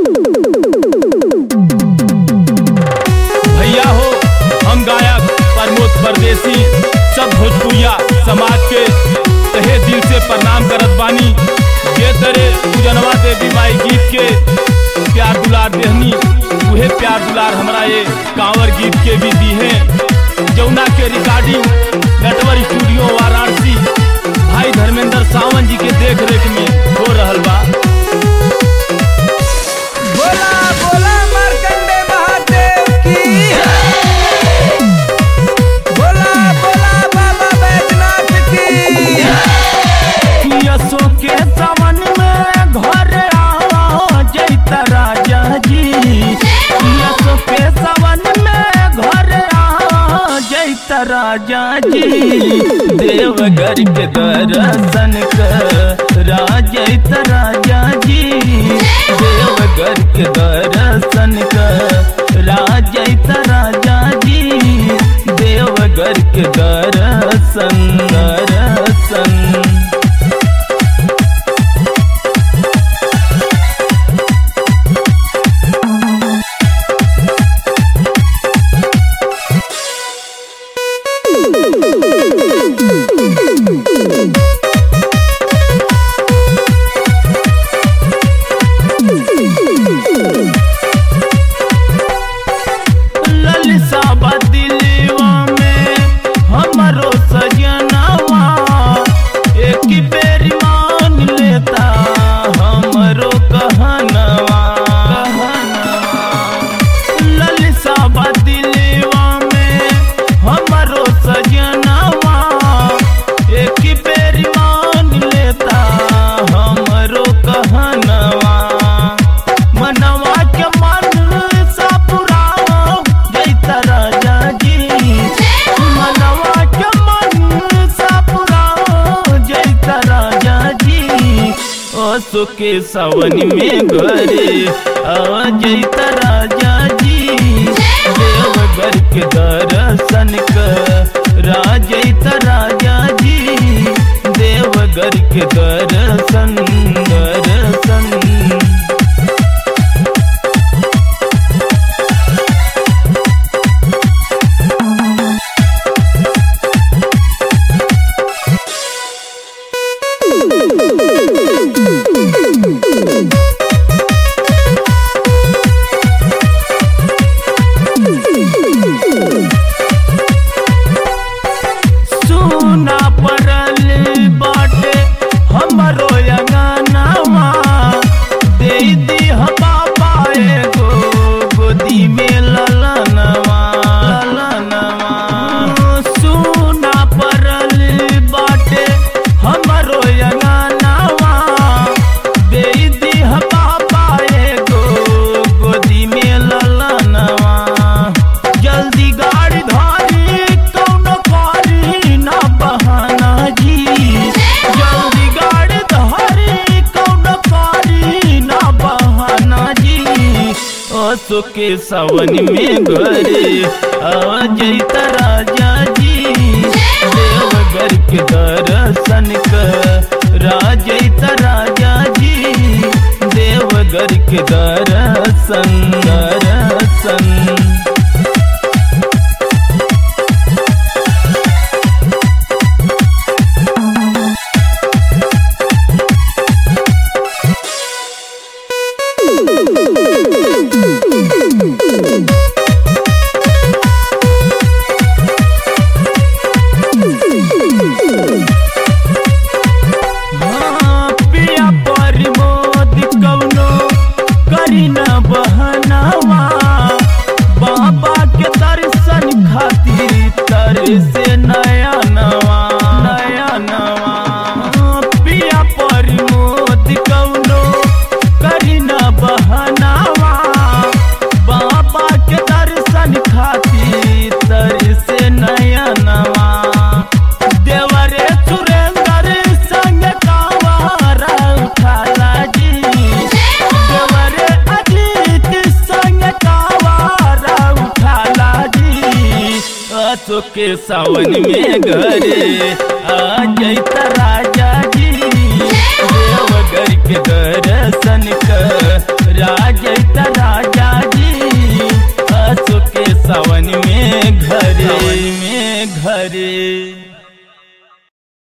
भैया हो, हम गायक प्रमोद परदेसी सब भोजपुरिया समाज के तहे दिल से प्रणाम करत बानी। जे तरे पूजनवा देवी माई गीत के प्यार दुलार देहनी, उहे प्यार दुलार हमरा ये कांवर गीत के भी दी है। जौना के रिकॉर्डिंग नटवर स्टूडियो वाराणसी भाई धर्मेंद्र सावन जी के देख रेख में हो रहल बा। बोला बोला मार्कंडे महादेव की, बोला बोला बाबा बैजनाथ की। यसो के सावन में घर आओ जैता राजा जी, यसो के सावन में घर आओ जैता राजा जी। देवघर के दर्शन करा जैता राजा जी, देवघर के दर्शन करा जैता राजा जी, देवघर के दर्शन ललिसा बदिलवा में हमरो सजनवा, एक बेर मान लेता हमरो कहनवा। ललिसा बदिलवा में हमरो सजनवा, एक बेर मान लेता हमरो कहनवा। मनवा के मन सा पुराओ जैता राजा जी, मनवा के मन सा पुराओ जैता राजा जी। ओसो के सावन में घरे आ जैता राजा जी, देवघर के दर्शन करा जैता राजा जी, देवघर के दर्शन। सुना पड़ल बाटे हमरो अंगनवा, दे दी बाबा एगो गोदी में ललनवा। सुना पड़ल बाटे हमरो अंगनवा, दे दी बाबा एगो गोदी में ललनवा। जल्दी गाड़ी धारी कौनो कारी ना बहाना जी, जल्दी गाड़ी धारी कौनो कारी ना बहाना जी। ओसो के सावन में घरे आ जैता राजा जी, देवघर के दर्शन करा जैता राजा जी, देवघर के दर्शन। हाँ, पिया प्रमोद कौनो करी न बहनवा, बाबा के दर्शन खातिर तरसे नया नवा। पिया प्रमोद कौनो करी न बहनवा, बाबा के दर्शन खातिर तरसे नया नवा। देवरे सुरेंद्र संग कांवरा उठाला जी, देवरे अजीत संग कांवरा उठाला जी। असो के सावन में घरे आ जैता राजा जी, देवघर के दर्शन करा जैता सावन में घरे।